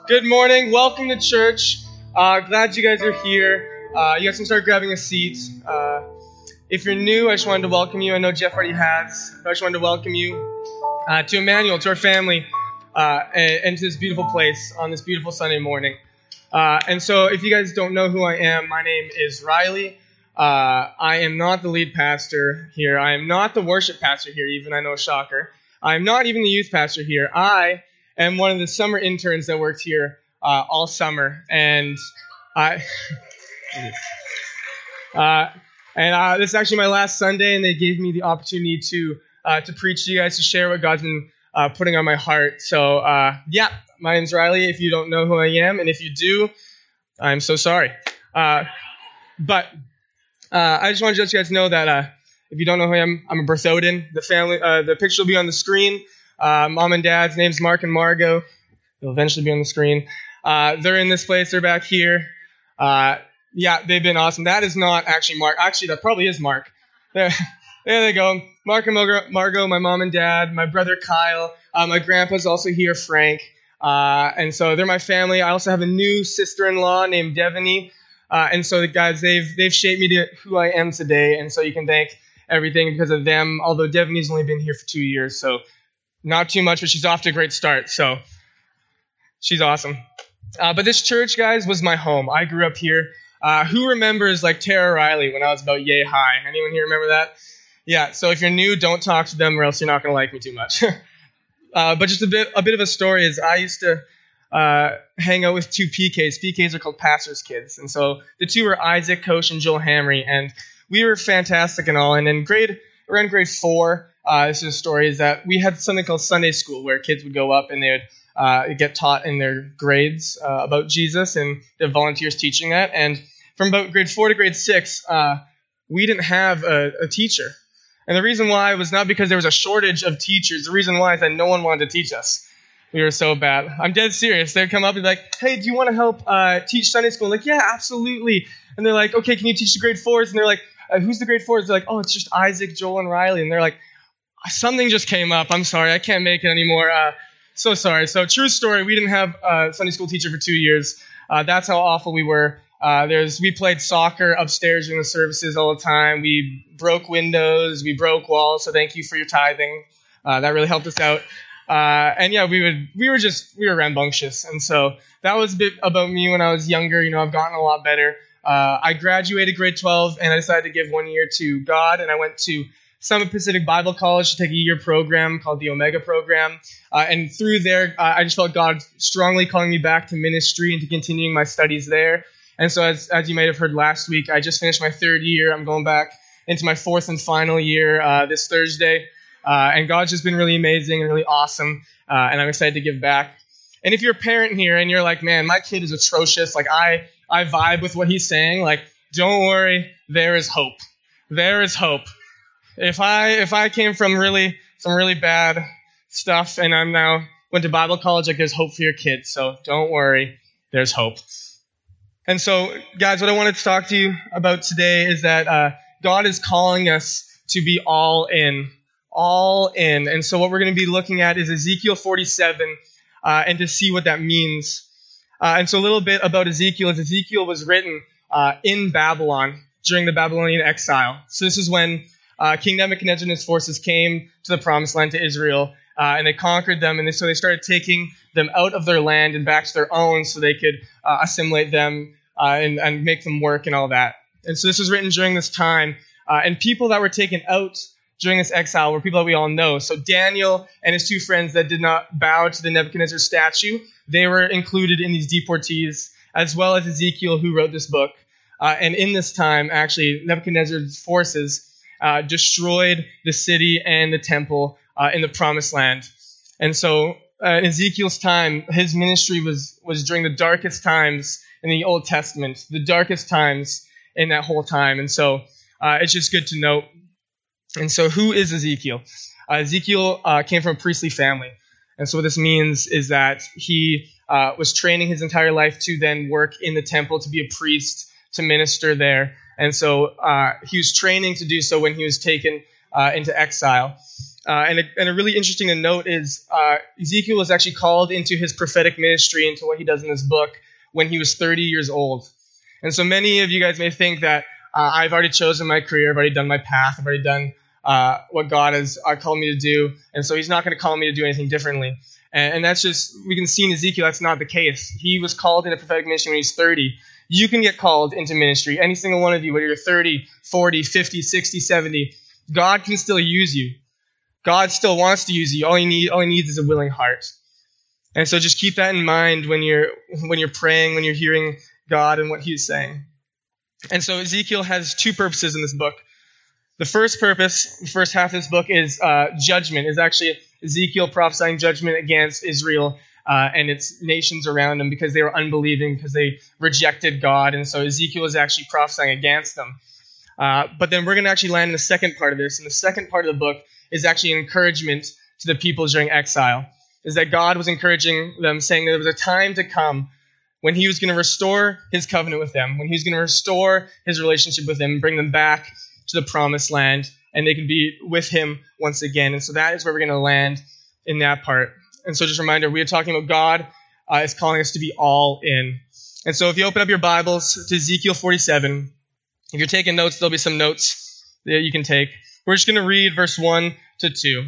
Good morning. Welcome to church. Glad you guys are here. You guys can start grabbing a seat. If you're new, I just wanted to welcome you. I know Jeff already has, but I just wanted to welcome you to Emmanuel, to our family, and to this beautiful place on this beautiful Sunday morning. And so if you guys don't know who I am, my name is Riley. I am not the lead pastor here. I am not the worship pastor here, even. I know, shocker. I am not even the youth pastor here. I am one of the summer interns that worked here all summer, and this is actually my last Sunday, and they gave me the opportunity to preach to you guys, to share what God's been putting on my heart. So my name's Riley. If you don't know who I am, and if you do, I'm so sorry. But I just wanted to let you guys know that if you don't know who I am, I'm a Berthouden. The family, the picture will be on the screen. Mom and Dad's name's Mark and Margot. They'll eventually be on the screen. They're in this place. They're back here. They've been awesome. That is not actually Mark. Actually, that probably is Mark. There they go. Mark and Margot, my mom and dad, my brother Kyle. My grandpa's also here, Frank. And so they're my family. I also have a new sister-in-law named Devaney. And so the guys, they've shaped me to who I am today. And so you can thank everything because of them. Although Devaney's only been here for 2 years, so not too much, but she's off to a great start. So she's awesome. But this church, guys, was my home. I grew up here. Who remembers Tara Riley when I was about yay high? Anyone here remember that? Yeah. So if you're new, don't talk to them, or else you're not going to like me too much. But just a bit of a story is I used to hang out with two PKs. PKs are called pastors' kids, and so the two were Isaac Koch and Joel Hamry, and we were fantastic and all. And in around grade 4, this is a story, is that we had something called Sunday school, where kids would go up and they would get taught in their grades about Jesus, and the volunteers teaching that. And from about grade 4 to grade 6, we didn't have a teacher. And the reason why was not because there was a shortage of teachers. The reason why is that no one wanted to teach us. We were so bad. I'm dead serious. They'd come up and be like, hey, do you want to help teach Sunday school? I'm like, yeah, absolutely. And they're like, okay, can you teach the grade 4s? And they're like, who's the grade 4s? They're like, oh, it's just Isaac, Joel, and Riley. And they're like, something just came up. I'm sorry, I can't make it anymore. So sorry. So true story, we didn't have a Sunday school teacher for 2 years. That's how awful we were. We played soccer upstairs during the services all the time. We broke windows, we broke walls. So thank you for your tithing. That really helped us out. We were rambunctious. And so that was a bit about me when I was younger. I've gotten a lot better. I graduated grade 12, and I decided to give 1 year to God, and I went to Summit Pacific Bible College to take a year program called the Omega program. And through there, I just felt God strongly calling me back to ministry and to continuing my studies there. And so as you might have heard last week, I just finished my 3rd year. I'm going back into my 4th and final year this Thursday. And God's just been really amazing and really awesome. And I'm excited to give back. And if you're a parent here and you're like, man, my kid is atrocious, I vibe with what he's saying, don't worry, there is hope. There is hope. If I came from some really bad stuff and I'm now went to Bible college, there's hope for your kids. So don't worry, there's hope. And so, guys, what I wanted to talk to you about today is that God is calling us to be all in. All in. And so what we're going to be looking at is Ezekiel 47 and to see what that means. And so a little bit about Ezekiel is Ezekiel was written in Babylon during the Babylonian exile. So this is when King Nebuchadnezzar and his forces came to the Promised Land, to Israel, and they conquered them, and so they started taking them out of their land and back to their own so they could assimilate them and make them work and all that. And so this was written during this time, and people that were taken out during this exile were people that we all know. So Daniel and his 2 friends that did not bow to the Nebuchadnezzar statue, they were included in these deportees, as well as Ezekiel, who wrote this book. And in this time, actually, Nebuchadnezzar's forces destroyed the city and the temple in the Promised Land. And so in Ezekiel's time, his ministry was during the darkest times in the Old Testament, the darkest times in that whole time. And so it's just good to note. And so who is Ezekiel? Ezekiel came from a priestly family. And so what this means is that he was training his entire life to then work in the temple, to be a priest, to minister there. And so he was training to do so when he was taken into exile. And a really interesting to note is Ezekiel was actually called into his prophetic ministry, into what he does in this book, when he was 30 years old. And so many of you guys may think that I've already chosen my career, I've already done my path, I've already done what God has called me to do, and so he's not going to call me to do anything differently. And that's just, we can see in Ezekiel, that's not the case. He was called into prophetic ministry when he's 30. You can get called into ministry, any single one of you, whether you're 30, 40, 50, 60, 70. God can still use you. God still wants to use you. All he needs is a willing heart. And so just keep that in mind when you're praying, when you're hearing God and what he's saying. And so Ezekiel has two purposes in this book. The first purpose, the first half of this book, is judgment. Is actually Ezekiel prophesying judgment against Israel and its nations around them because they were unbelieving, because they rejected God. And so Ezekiel is actually prophesying against them. But then we're going to actually land in the second part of this. And the second part of the book is actually an encouragement to the people during exile. Is that God was encouraging them, saying that there was a time to come when he was going to restore his covenant with them, when he was going to restore his relationship with them and bring them back to the promised land, and they could be with him once again. And so that is where we're going to land in that part. And so just a reminder, we are talking about God is calling us to be all in. And so if you open up your Bibles to Ezekiel 47, if you're taking notes, there'll be some notes that you can take. We're just going to read verse 1 to 2.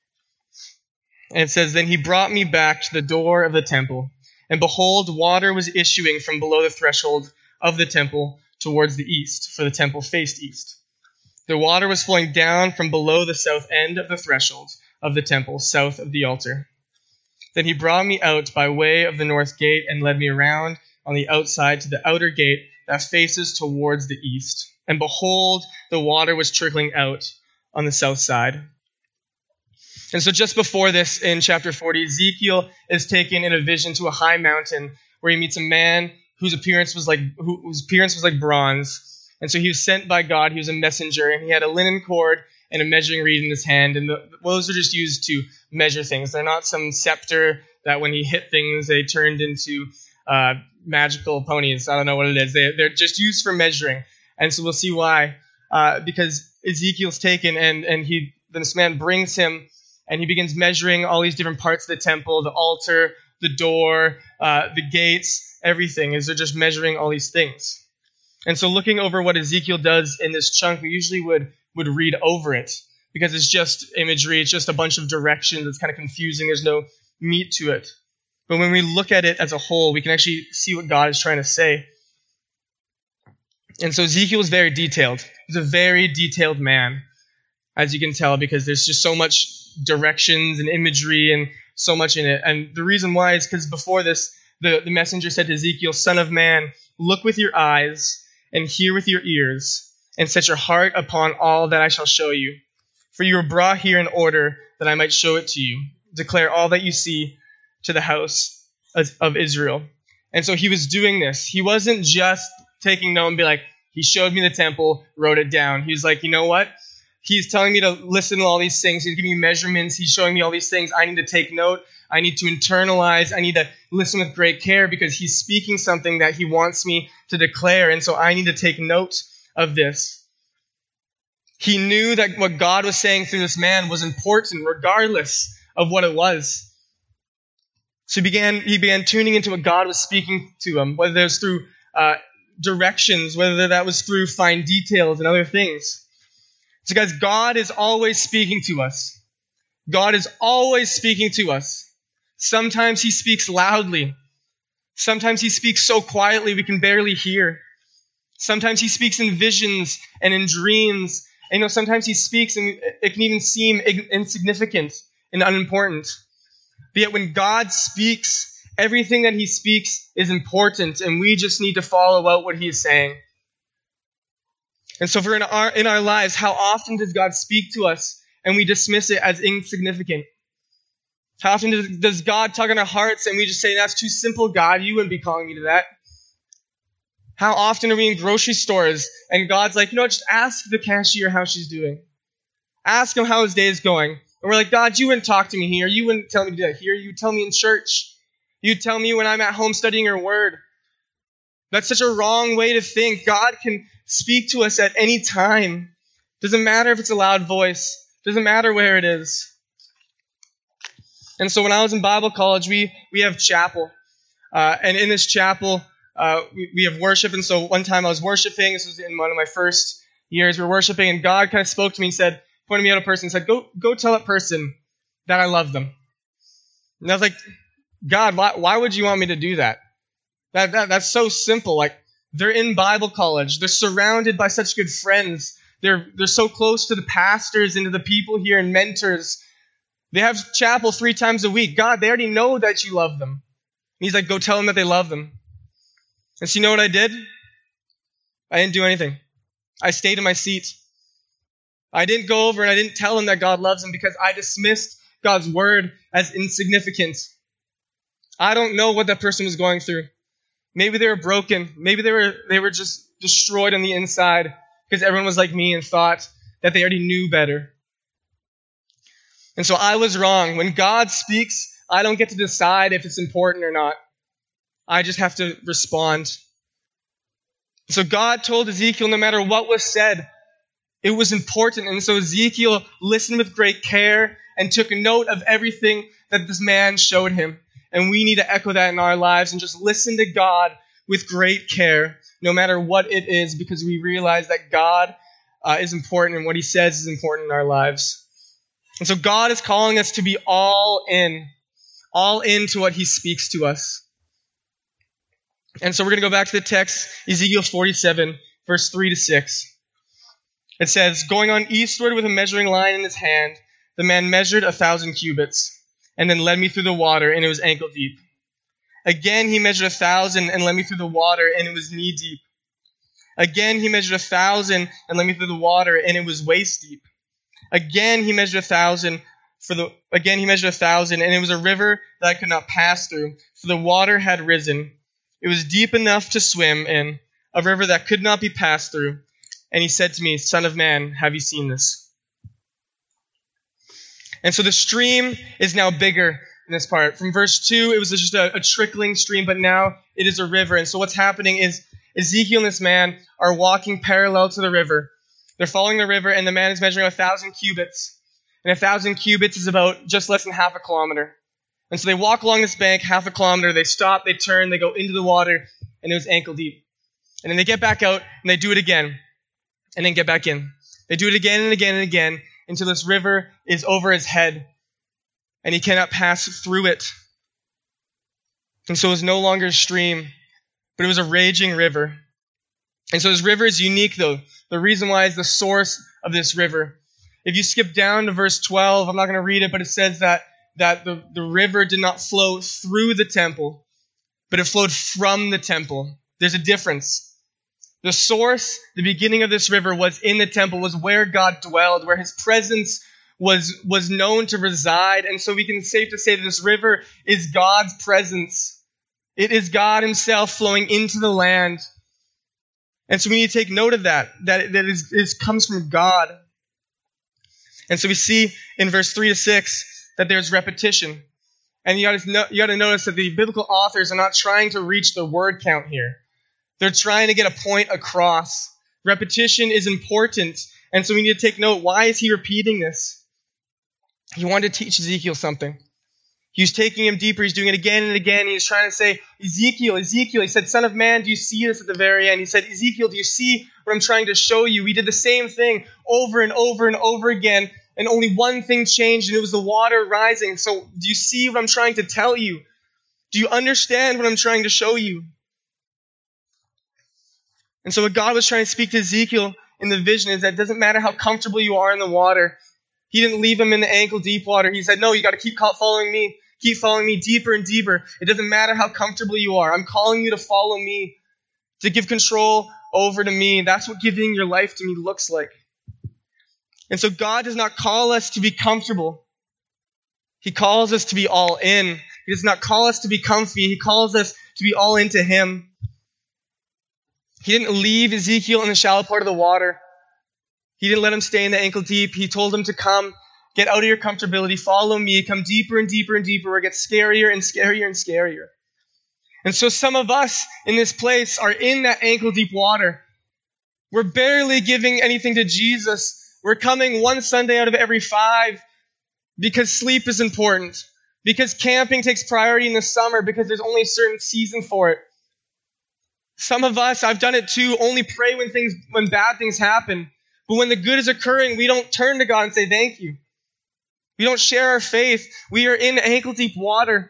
And it says, "Then he brought me back to the door of the temple, and behold, water was issuing from below the threshold of the temple towards the east, for the temple faced east. The water was flowing down from below the south end of the threshold of the temple, south of the altar. Then he brought me out by way of the north gate and led me around on the outside to the outer gate that faces towards the east. And behold, the water was trickling out on the south side." And so just before this, in chapter 40, Ezekiel is taken in a vision to a high mountain where he meets a man whose appearance was like bronze. And so he was sent by God. He was a messenger, and he had a linen cord and a measuring reed in his hand. And those are just used to measure things. They're not some scepter that when he hit things, they turned into magical ponies. I don't know what it is. They're just used for measuring. And so we'll see why. Because Ezekiel's taken, and this man brings him, and he begins measuring all these different parts of the temple, the altar, the door, the gates, everything, as they're just measuring all these things. And so looking over what Ezekiel does in this chunk, we usually would read over it because it's just imagery. It's just a bunch of directions. It's kind of confusing. There's no meat to it. But when we look at it as a whole, we can actually see what God is trying to say. And so Ezekiel is very detailed. He's a very detailed man, as you can tell, because there's just so much directions and imagery and so much in it. And the reason why is because before this, the messenger said to Ezekiel, "Son of man, look with your eyes and hear with your ears, and set your heart upon all that I shall show you. For you were brought here in order that I might show it to you. Declare all that you see to the house of Israel." And so he was doing this. He wasn't just taking note and be like, he showed me the temple, wrote it down. He was like, you know what? He's telling me to listen to all these things. He's giving me measurements. He's showing me all these things. I need to take note. I need to internalize. I need to listen with great care because he's speaking something that he wants me to declare. And so I need to take note of this. He knew that what God was saying through this man was important regardless of what it was. So he began tuning into what God was speaking to him, whether it was through directions, whether that was through fine details and other things. So guys, God is always speaking to us. God is always speaking to us. Sometimes he speaks loudly. Sometimes he speaks so quietly we can barely hear. Sometimes he speaks in visions and in dreams. And sometimes he speaks and it can even seem insignificant and unimportant. But yet when God speaks, everything that he speaks is important, and we just need to follow out what he is saying. And so for in our lives, how often does God speak to us and we dismiss it as insignificant? How often does God tug on our hearts and we just say, "That's too simple, God. You wouldn't be calling me to that." How often are we in grocery stores and God's like, just ask the cashier how she's doing. Ask him how his day is going. And we're like, "God, you wouldn't talk to me here. You wouldn't tell me to do that here. You would tell me in church. You tell me when I'm at home studying your word." That's such a wrong way to think. God can speak to us at any time. Doesn't matter if it's a loud voice. Doesn't matter where it is. And so when I was in Bible college, we have chapel. And in this chapel, we have worship. And so one time I was worshiping. This was in one of my first years. We were worshiping, and God kind of spoke to me and said, pointed me at a person and said, go tell that person that I love them. And I was like, God, why would you want me to do that? That's so simple. Like, they're in Bible college. They're surrounded by such good friends. They're so close to the pastors and to the people here and mentors. They have chapel 3 times a week. God, they already know that you love them. And he's like, go tell them that they love them. And so you know what I did? I didn't do anything. I stayed in my seat. I didn't go over and I didn't tell them that God loves them because I dismissed God's word as insignificant. I don't know what that person was going through. Maybe they were broken. Maybe they were just destroyed on the inside because everyone was like me and thought that they already knew better. And so I was wrong. When God speaks, I don't get to decide if it's important or not. I just have to respond. So God told Ezekiel no matter what was said, it was important. And so Ezekiel listened with great care and took note of everything that this man showed him. And we need to echo that in our lives and just listen to God with great care, no matter what it is, because we realize that God is important and what he says is important in our lives. And so God is calling us to be all in to what he speaks to us. And so we're going to go back to the text, Ezekiel 47, verse 3-6. It says, going on eastward with a measuring line in his hand, the man measured 1,000 cubits. And then led me through the water, and it was ankle deep. Again he measured 1,000 and led me through the water, and it was knee deep. Again he measured 1,000 and led me through the water, and it was waist deep. Again he measured 1,000 and it was a river that I could not pass through, for the water had risen. It was deep enough to swim in, a river that could not be passed through. And he said to me, Son of man, have you seen this? And so the stream is now bigger in this part. From verse 2, it was just a trickling stream, but now it is a river. And so what's happening is Ezekiel and this man are walking parallel to the river. They're following the river, and the man is measuring 1,000 cubits. And 1,000 cubits is about just less than half a kilometer. And so they walk along this bank half a kilometer. They stop, they turn, they go into the water, and it was ankle deep. And then they get back out, and they do it again, and then get back in. They do it again and again and again, until this river is over his head and he cannot pass through it. And so it was no longer a stream, but it was a raging river. And so this river is unique, though. The reason why is the source of this river. If you skip down to verse 12, I'm not going to read it, but it says that the river did not flow through the temple, but it flowed from the temple. There's a difference. The source, the beginning of this river was in the temple, was where God dwelled, where his presence was known to reside. And so we can safe to say that this river is God's presence. It is God himself flowing into the land. And so we need to take note of that it comes from God. And so we see in verse 3-6 that there's repetition. And you got to notice that the biblical authors are not trying to reach the word count here. They're trying to get a point across. Repetition is important. And so we need to take note. Why is he repeating this? He wanted to teach Ezekiel something. He was taking him deeper. He's doing it again and again. He was trying to say, Ezekiel. He said, Son of man, do you see this at the very end? He said, Ezekiel, do you see what I'm trying to show you? We did the same thing over and over and over again. And only one thing changed, and it was the water rising. So do you see what I'm trying to tell you? Do you understand what I'm trying to show you? And so what God was trying to speak to Ezekiel in the vision is that it doesn't matter how comfortable you are in the water. He didn't leave him in the ankle deep water. He said, no, you got to keep following me. Keep following me deeper and deeper. It doesn't matter how comfortable you are. I'm calling you to follow me, to give control over to me. That's what giving your life to me looks like. And so God does not call us to be comfortable. He calls us to be all in. He does not call us to be comfy. He calls us to be all into him. He didn't leave Ezekiel in the shallow part of the water. He didn't let him stay in the ankle deep. He told him to come, get out of your comfortability, follow me, come deeper and deeper and deeper, where it gets scarier and scarier and scarier. And so some of us in this place are in that ankle deep water. We're barely giving anything to Jesus, We're coming one Sunday out of every 5 because sleep is important, because camping takes priority in the summer, because there's only a certain season for it. Some of us, I've done it too, only pray when bad things happen. But when the good is occurring, we don't turn to God and say thank you. We don't share our faith. We are in ankle-deep water.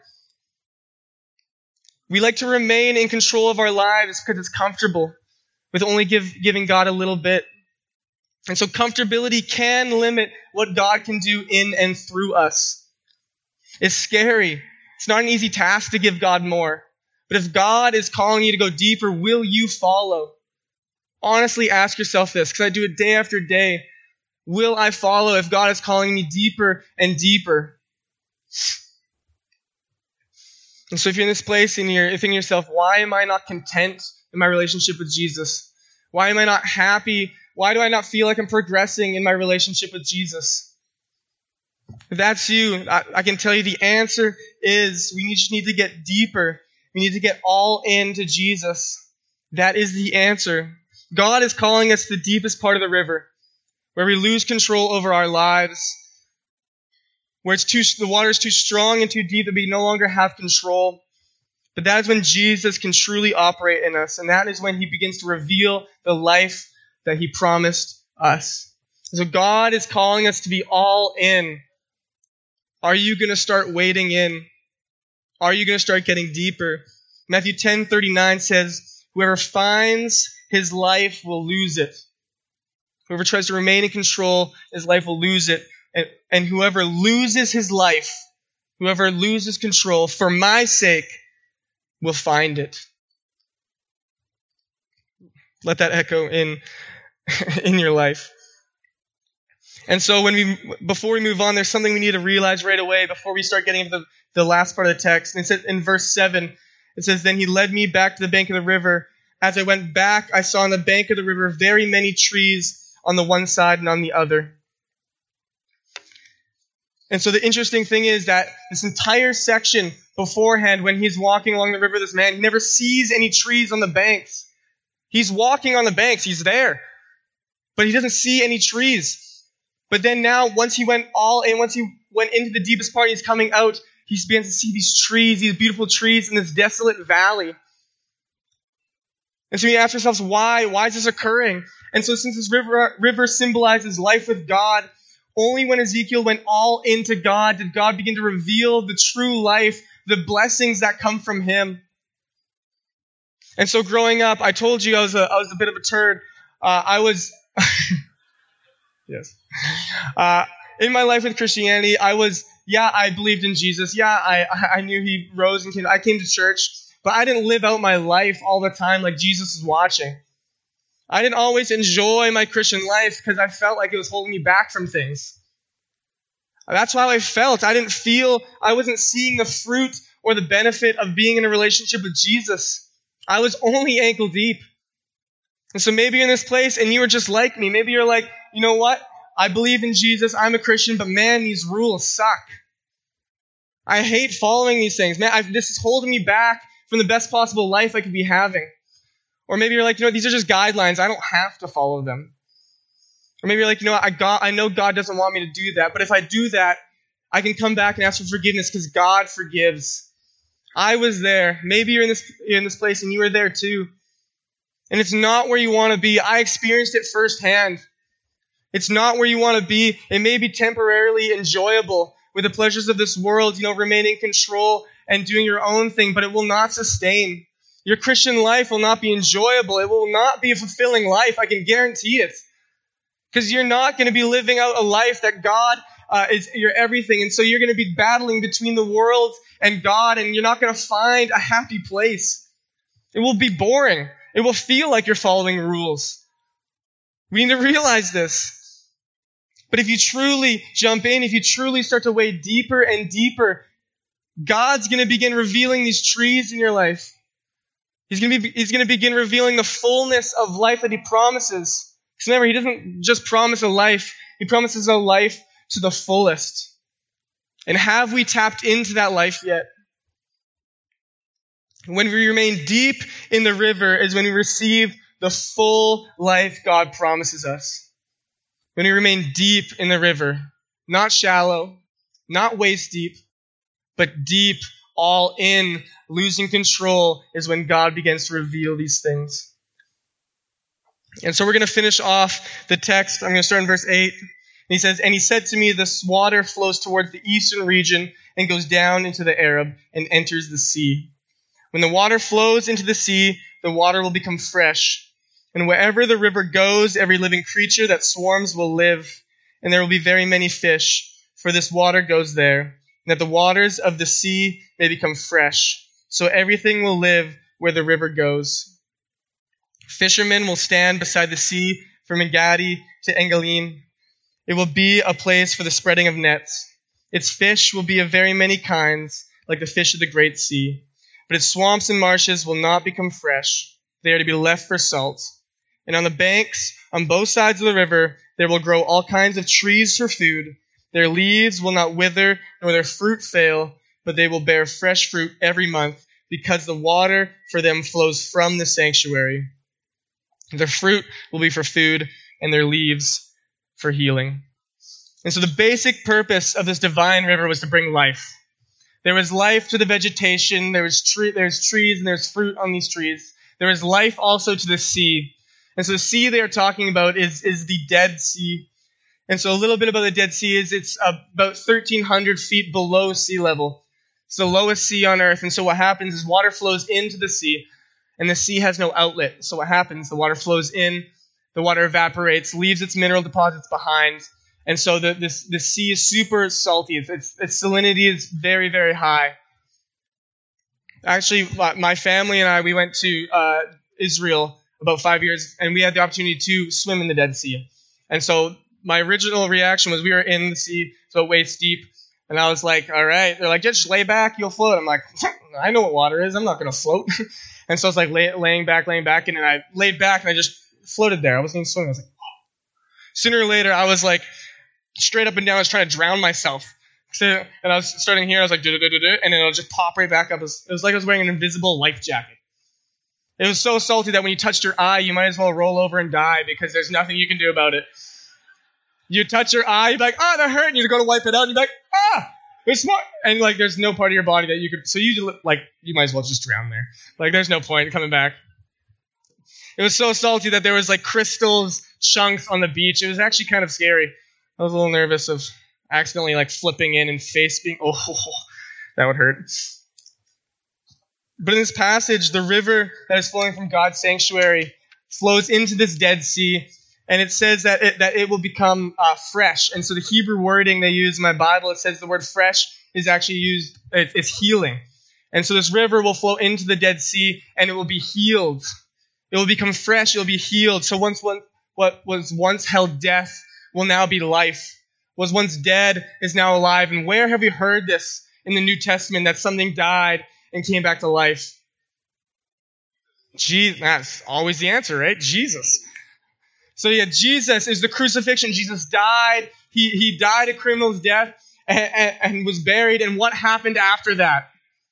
We like to remain in control of our lives because it's comfortable, with only giving God a little bit. And so comfortability can limit what God can do in and through us. It's scary. It's not an easy task to give God more. But if God is calling you to go deeper, will you follow? Honestly, ask yourself this, because I do it day after day. Will I follow if God is calling me deeper and deeper? And so if you're in this place and you're thinking to yourself, why am I not content in my relationship with Jesus? Why am I not happy? Why do I not feel like I'm progressing in my relationship with Jesus? If that's you, I can tell you the answer is we just need to get deeper. We need to get all into Jesus. That is the answer. God is calling us to the deepest part of the river, where we lose control over our lives, where the water is too strong and too deep that we no longer have control. But that is when Jesus can truly operate in us, and that is when he begins to reveal the life that he promised us. So God is calling us to be all in. Are you going to start wading in? Are you going to start getting deeper? Matthew 10:39 says, whoever finds his life will lose it. Whoever tries to remain in control, his life will lose it. And whoever loses his life, whoever loses control, for my sake, will find it. Let that echo in your life. And so before we move on, there's something we need to realize right away before we start getting into the last part of the text. And it says in verse 7, it says, then he led me back to the bank of the river. As I went back, I saw on the bank of the river very many trees on the one side and on the other. And so the interesting thing is that this entire section beforehand, when he's walking along the river, this man, he never sees any trees on the banks. He's walking on the banks. He's there. But he doesn't see any trees. But then now, once he went into the deepest part, he's coming out, he begins to see these trees, these beautiful trees in this desolate valley. And so we ask ourselves, why? Why is this occurring? And so since this river symbolizes life with God, only when Ezekiel went all into God did God begin to reveal the true life, the blessings that come from him. And so growing up, I told you I was a bit of a turd. Yes. In my life with Christianity, I believed in Jesus. Yeah, I knew he rose and I came to church, but I didn't live out my life all the time like Jesus is watching. I didn't always enjoy my Christian life because I felt like it was holding me back from things. That's how I felt. I wasn't seeing the fruit or the benefit of being in a relationship with Jesus. I was only ankle deep. And so maybe you're in this place and you were just like me. Maybe you're like, you know what? I believe in Jesus. I'm a Christian, but man, these rules suck. I hate following these things. Man, this is holding me back from the best possible life I could be having. Or maybe you're like, these are just guidelines. I don't have to follow them. Or maybe you're like, I know God doesn't want me to do that, but if I do that, I can come back and ask for forgiveness because God forgives. I was there. Maybe you're in this place and you were there too. And it's not where you want to be. I experienced it firsthand. It's not where you want to be. It may be temporarily enjoyable with the pleasures of this world, remaining in control and doing your own thing, but it will not sustain. Your Christian life will not be enjoyable. It will not be a fulfilling life. I can guarantee it. Because you're not going to be living out a life that God is your everything. And so you're going to be battling between the world and God, and you're not going to find a happy place. It will be boring. It will feel like you're following rules. We need to realize this. But if you truly jump in, if you truly start to wade deeper and deeper, God's going to begin revealing these trees in your life. He's going to begin revealing the fullness of life that he promises. Because remember, he doesn't just promise a life. He promises a life to the fullest. And have we tapped into that life yet? When we remain deep in the river is when we receive the full life God promises us. when we remain deep in the river, not shallow, not waist deep, but deep, all in, losing control is when God begins to reveal these things. And so we're going to finish off the text. I'm going to start in verse 8. And he says, "And he said to me, this water flows towards the eastern region and goes down into the Arab and enters the sea. When the water flows into the sea, the water will become fresh. And wherever the river goes, every living creature that swarms will live. And there will be very many fish, for this water goes there. And that the waters of the sea may become fresh. So everything will live where the river goes. Fishermen will stand beside the sea from Engedi to Engalim. It will be a place for the spreading of nets. Its fish will be of very many kinds, like the fish of the great sea. But its swamps and marshes will not become fresh. They are to be left for salt. And on the banks, on both sides of the river, there will grow all kinds of trees for food. Their leaves will not wither, nor their fruit fail, but they will bear fresh fruit every month, because the water for them flows from the sanctuary. Their fruit will be for food, and their leaves for healing." And so the basic purpose of this divine river was to bring life. There was life to the vegetation, there's trees, and there's fruit on these trees. There is life also to the sea. And so the sea they are talking about is the Dead Sea. And so a little bit about the Dead Sea is it's about 1,300 feet below sea level. It's the lowest sea on earth. And so what happens is water flows into the sea, and the sea has no outlet. So what happens? The water flows in, the water evaporates, leaves its mineral deposits behind. And so the sea is super salty. Its salinity is very, very high. Actually, my family and I, we went to Israel about 5 years, and we had the opportunity to swim in the Dead Sea. And so my original reaction was we were in the sea, so waist deep, and I was like, all right. They're like, just lay back, you'll float. I'm like, I know what water is. I'm not going to float. And so I was like laying back, and then I laid back, and I just floated there. I wasn't even swimming. I was like, oh. Sooner or later, I was like straight up and down. I was trying to drown myself. And I was starting here. I was like, and then it'll just pop right back up. It was like I was wearing an invisible life jacket. It was so salty that when you touched your eye, you might as well roll over and die because there's nothing you can do about it. You touch your eye, you'd be like, ah, that hurt. And you go to wipe it out, and you'd be like, ah, there's more. And like, there's no part of your body that you could. So you might as well just drown there. Like, there's no point in coming back. It was so salty that there was like crystals, chunks on the beach. It was actually kind of scary. I was a little nervous of accidentally like flipping in and face being. Oh, that would hurt. But in this passage, the river that is flowing from God's sanctuary flows into this Dead Sea, and it says that it will become fresh. And so the Hebrew wording they use in my Bible, it says the word fresh is actually used, it's healing. And so this river will flow into the Dead Sea, and it will be healed. It will become fresh, it will be healed. So what was once held death will now be life. What was once dead is now alive. And where have we heard this in the New Testament, that something died and came back to life? That's always the answer, right? Jesus. So yeah, Jesus is the crucifixion. Jesus died. He died a criminal's death and was buried. And what happened after that?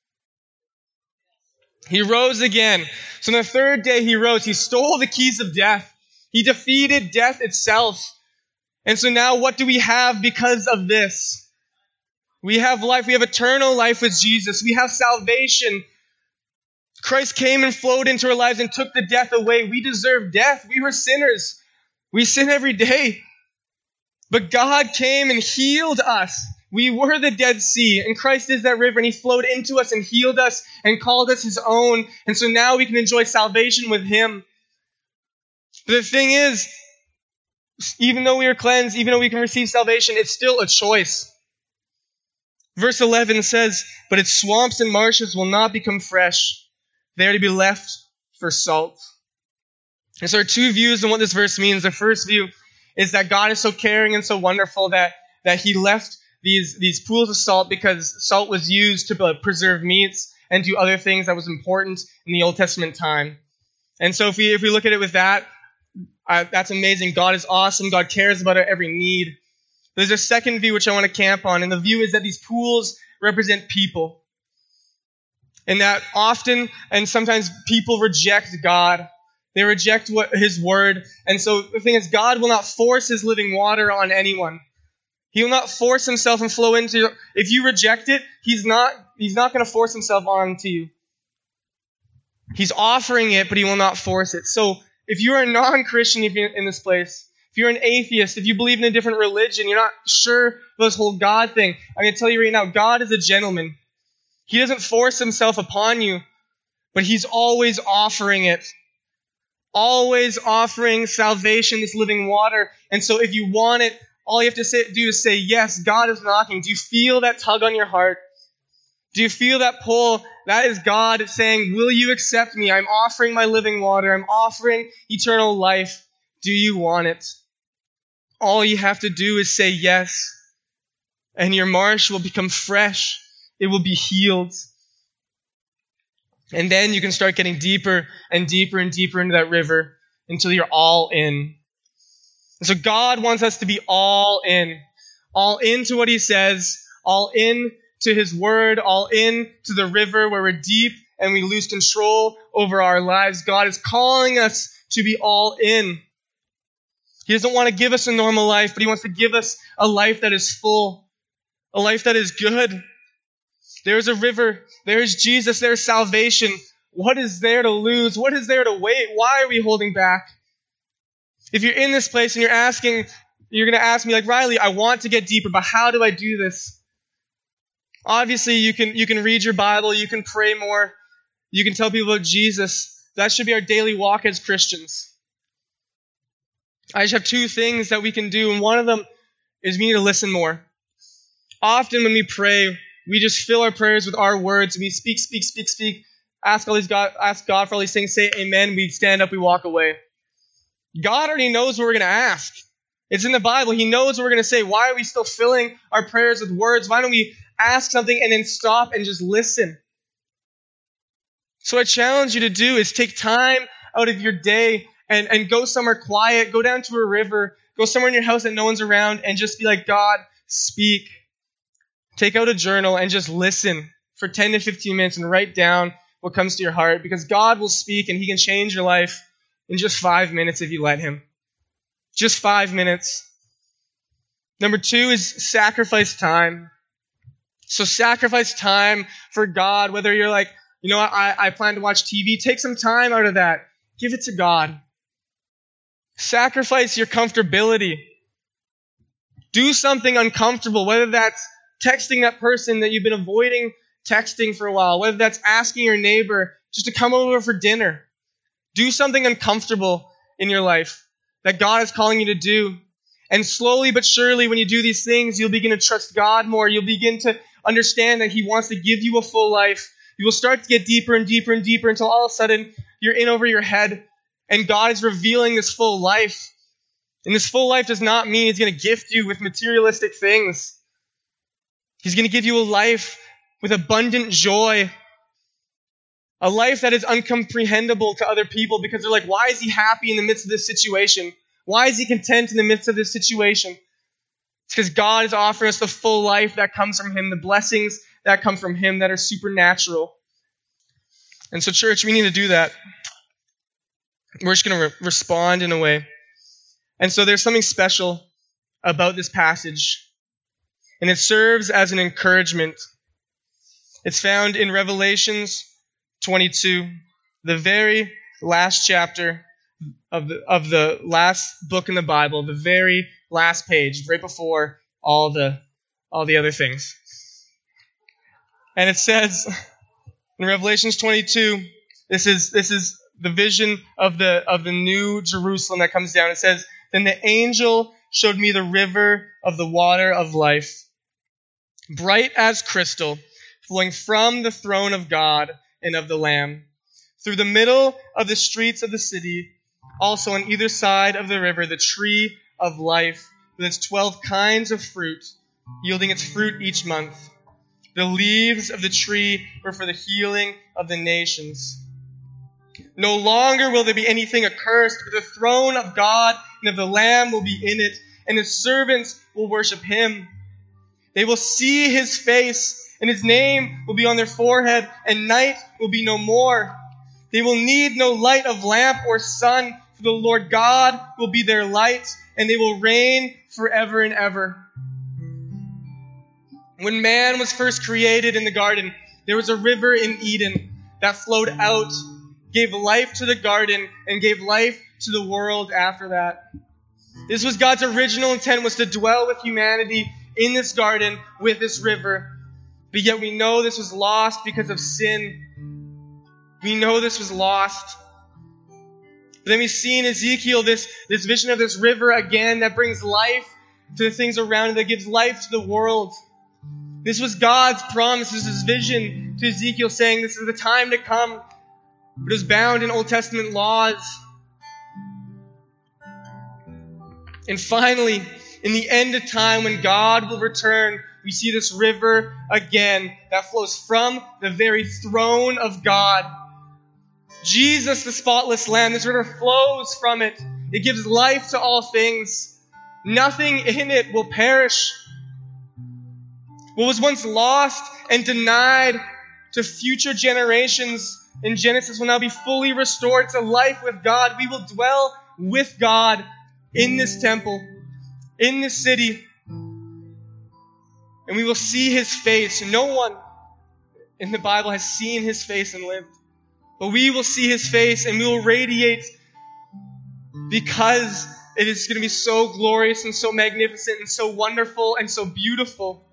He rose again. So on the third day he rose. He stole the keys of death. He defeated death itself. And so now what do we have because of this? We have life. We have eternal life with Jesus. We have salvation. Christ came and flowed into our lives and took the death away. We deserve death. We were sinners. We sin every day. But God came and healed us. We were the Dead Sea, and Christ is that river, and he flowed into us and healed us and called us his own. And so now we can enjoy salvation with him. But the thing is, even though we are cleansed, even though we can receive salvation, it's still a choice. Verse 11 says, "But its swamps and marshes will not become fresh. They are to be left for salt." And so there are two views on what this verse means. The first view is that God is so caring and so wonderful that he left these pools of salt because salt was used to preserve meats and do other things that was important in the Old Testament time. And so if we look at it with that, that's amazing. God is awesome. God cares about our every need. There's a second view which I want to camp on, and the view is that these pools represent people. And that often and sometimes people reject God. They reject his word. And so the thing is, God will not force his living water on anyone. He will not force himself and flow into you. If you reject it, he's not going to force himself onto you. He's offering it, but he will not force it. So if you're a non-Christian in this place, if you're an atheist, if you believe in a different religion, you're not sure of this whole God thing, I'm going to tell you right now, God is a gentleman. He doesn't force himself upon you, but he's always offering it. Always offering salvation, this living water. And so if you want it, all you have to do is say, yes, God is knocking. Do you feel that tug on your heart? Do you feel that pull? That is God saying, will you accept me? I'm offering my living water. I'm offering eternal life. Do you want it? All you have to do is say yes. And your marsh will become fresh. It will be healed. And then you can start getting deeper and deeper and deeper into that river until you're all in. And so God wants us to be all into what he says, all in to his word, all in to the river where we're deep and we lose control over our lives. God is calling us to be all in. He doesn't want to give us a normal life, but he wants to give us a life that is full, a life that is good. There's a river, there's Jesus, there's salvation. What is there to lose? What is there to wait? Why are we holding back? If you're in this place and you're going to ask me like, Riley, I want to get deeper, but how do I do this? Obviously, you can read your Bible, you can pray more, you can tell people about Jesus. That should be our daily walk as Christians. I just have two things that we can do, and one of them is we need to listen more. Often when we pray, we just fill our prayers with our words, and we speak, ask God for all these things, say amen, we stand up, we walk away. God already knows what we're going to ask. It's in the Bible. He knows what we're going to say. Why are we still filling our prayers with words? Why don't we ask something and then stop and just listen? So what I challenge you to do is take time out of your day and go somewhere quiet, go down to a river, go somewhere in your house that no one's around and just be like, God, speak. Take out a journal and just listen for 10 to 15 minutes and write down what comes to your heart, because God will speak and he can change your life in just 5 minutes if you let him. Just 5 minutes. Number 2 is sacrifice time. So sacrifice time for God, whether you're like, you know what, I plan to watch TV, take some time out of that. Give it to God. Sacrifice your comfortability. Do something uncomfortable, whether that's texting that person that you've been avoiding texting for a while, whether that's asking your neighbor just to come over for dinner. Do something uncomfortable in your life that God is calling you to do. And slowly but surely, when you do these things, you'll begin to trust God more. You'll begin to understand that he wants to give you a full life. You will start to get deeper and deeper and deeper until all of a sudden you're in over your head and God is revealing this full life. And this full life does not mean he's going to gift you with materialistic things. He's going to give you a life with abundant joy. A life that is uncomprehendable to other people because they're like, why is he happy in the midst of this situation? Why is he content in the midst of this situation? It's because God is offering us the full life that comes from him, the blessings that come from him that are supernatural. And so, church, we need to do that. We're just going to respond in a way. And so there's something special about this passage. And it serves as an encouragement. It's found in Revelations 22, the very last chapter of the last book in the Bible, the very last page, right before all the other things. And it says in Revelations 22, this is the vision of the new Jerusalem that comes down. It says, "Then the angel showed me the river of the water of life, bright as crystal, flowing from the throne of God and of the Lamb, through the middle of the streets of the city. Also on either side of the river, the tree of life, with its 12 kinds of fruit, yielding its fruit each month. The leaves of the tree were for the healing of the nations. No longer will there be anything accursed, but the throne of God and of the Lamb will be in it, and his servants will worship him. They will see his face, and his name will be on their forehead, and night will be no more. They will need no light of lamp or sun, for the Lord God will be their light, and they will reign forever and ever. When man was first created in the garden, there was a river in Eden that flowed out, gave life to the garden, and gave life to the world after that. This was God's original intent, was to dwell with humanity in this garden with this river. But yet we know this was lost because of sin. We know this was lost. But then we see in Ezekiel this vision of this river again that brings life to the things around it, that gives life to the world. This was God's promise. This is his vision to Ezekiel, saying this is the time to come. But it was bound in Old Testament laws. And finally, in the end of time, when God will return, we see this river again that flows from the very throne of God. Jesus, the spotless Lamb, this river flows from it. It gives life to all things. Nothing in it will perish. What was once lost and denied to future generations in Genesis will now be fully restored to life with God. We will dwell with God in this temple, in this city, and we will see his face. No one in the Bible has seen his face and lived. But we will see his face and we will radiate because it is going to be so glorious and so magnificent and so wonderful and so beautiful.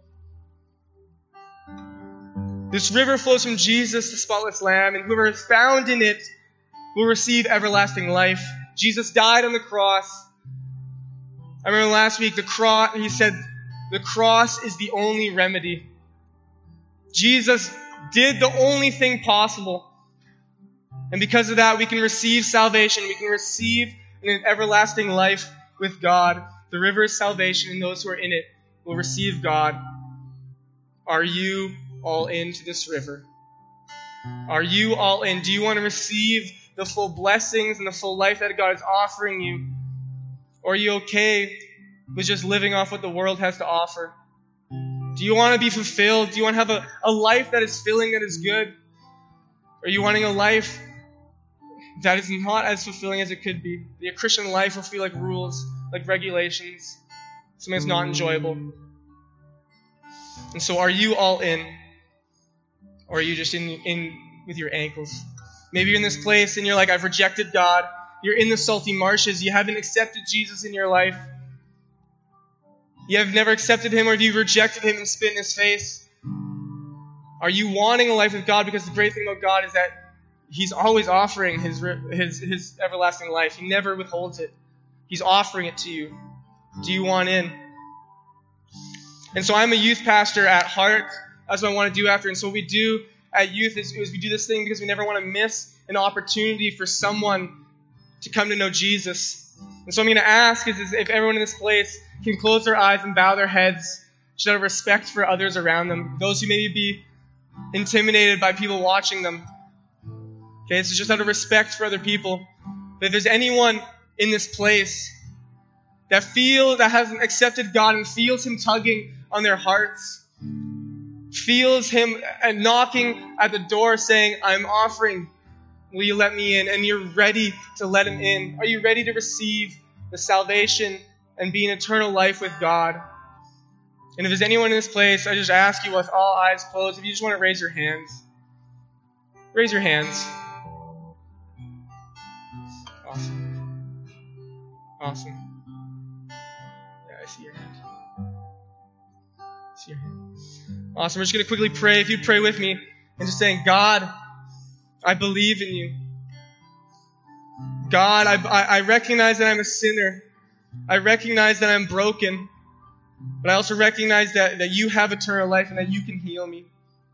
This river flows from Jesus, the spotless Lamb, and whoever is found in it will receive everlasting life. Jesus died on the cross. I remember last week, he said, the cross is the only remedy. Jesus did the only thing possible. And because of that, we can receive salvation. We can receive an everlasting life with God. The river is salvation, and those who are in it will receive God. Are you all into this river? Are you all in? Do you want to receive the full blessings and the full life that God is offering you? Or are you okay with just living off what the world has to offer? Do you want to be fulfilled? Do you want to have a life that is filling, that is good? Or are you wanting a life that is not as fulfilling as it could be? The Christian life will feel like rules, like regulations, something that's not enjoyable. And so are you all in? Or are you just in with your ankles? Maybe you're in this place and you're like, I've rejected God. You're in the salty marshes. You haven't accepted Jesus in your life. You have never accepted him, or have you rejected him and spit in his face? Are you wanting a life with God? Because the great thing about God is that he's always offering his everlasting life. He never withholds it. He's offering it to you. Do you want in? And so I'm a youth pastor at heart. That's what I want to do after. And so what we do at youth is we do this thing because we never want to miss an opportunity for someone to come to know Jesus. And so I'm going to ask is if everyone in this place can close their eyes and bow their heads just out of respect for others around them, those who maybe be intimidated by people watching them. Okay, so just out of respect for other people. But if there's anyone in this place that hasn't accepted God and feels him tugging on their hearts, feels him knocking at the door saying, I'm offering, will you let me in? And you're ready to let him in. Are you ready to receive the salvation and be in eternal life with God? And if there's anyone in this place, I just ask you with all eyes closed, if you just want to raise your hands. Raise your hands. Awesome. Yeah, I see your hand. Awesome. We're just going to quickly pray. If you'd pray with me and just saying, God, I believe in you. God, I recognize that I'm a sinner. I recognize that I'm broken. But I also recognize that you have eternal life and that you can heal me.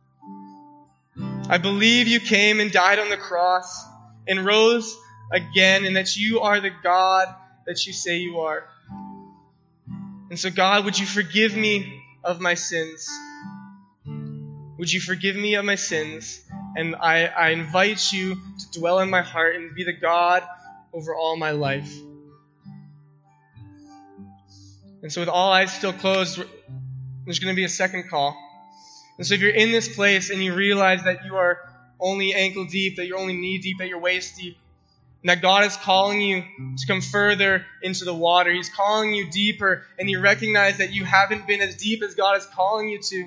I believe you came and died on the cross and rose again, and that you are the God that you say you are. And so, God, would you forgive me of my sins? Would you forgive me of my sins? And I invite you to dwell in my heart and be the God over all my life. And so with all eyes still closed, there's going to be a second call. And so if you're in this place and you realize that you are only ankle deep, that you're only knee deep, that you're waist deep. And that God is calling you to come further into the water. He's calling you deeper, and you recognize that you haven't been as deep as God is calling you to.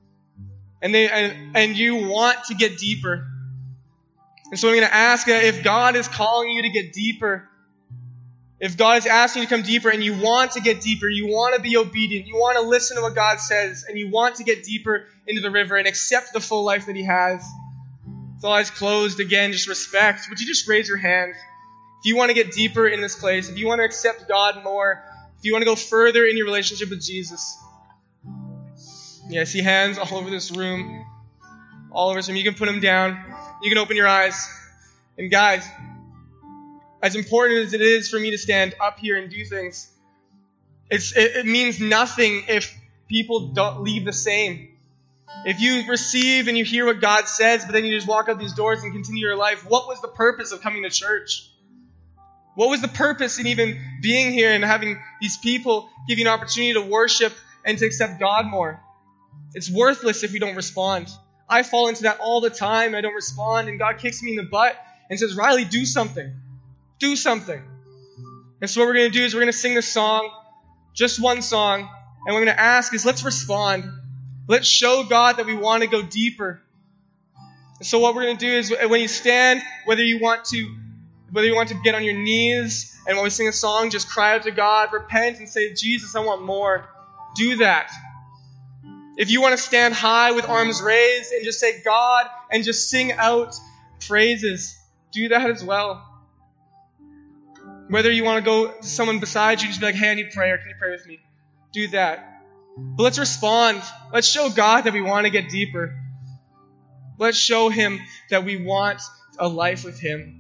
And you want to get deeper. And so I'm going to ask if God is calling you to get deeper, if God is asking you to come deeper and you want to get deeper, you want to be obedient, you want to listen to what God says, and you want to get deeper into the river and accept the full life that He has. With all eyes closed, again, just respect. Would you just raise your hand? If you want to get deeper in this place, if you want to accept God more, if you want to go further in your relationship with Jesus. Yeah, I see hands all over this room. All over this room. You can put them down. You can open your eyes. And guys, as important as it is for me to stand up here and do things, it means nothing if people don't leave the same. If you receive and you hear what God says, but then you just walk out these doors and continue your life, what was the purpose of coming to church? What was the purpose in even being here and having these people give you an opportunity to worship and to accept God more? It's worthless if you don't respond. I fall into that all the time. I don't respond, and God kicks me in the butt and says, Riley, do something. Do something. And so what we're going to do is we're going to sing this song, just one song, and what we're going to ask is let's respond. Let's show God that we want to go deeper. And so what we're going to do is when you stand, whether you want to get on your knees, and when we sing a song, just cry out to God, repent, and say, Jesus, I want more. Do that. If you want to stand high with arms raised and just say God and just sing out praises, do that as well. Whether you want to go to someone beside you and just be like, hey, I need prayer. Can you pray with me? Do that. But let's respond. Let's show God that we want to get deeper. Let's show Him that we want a life with Him.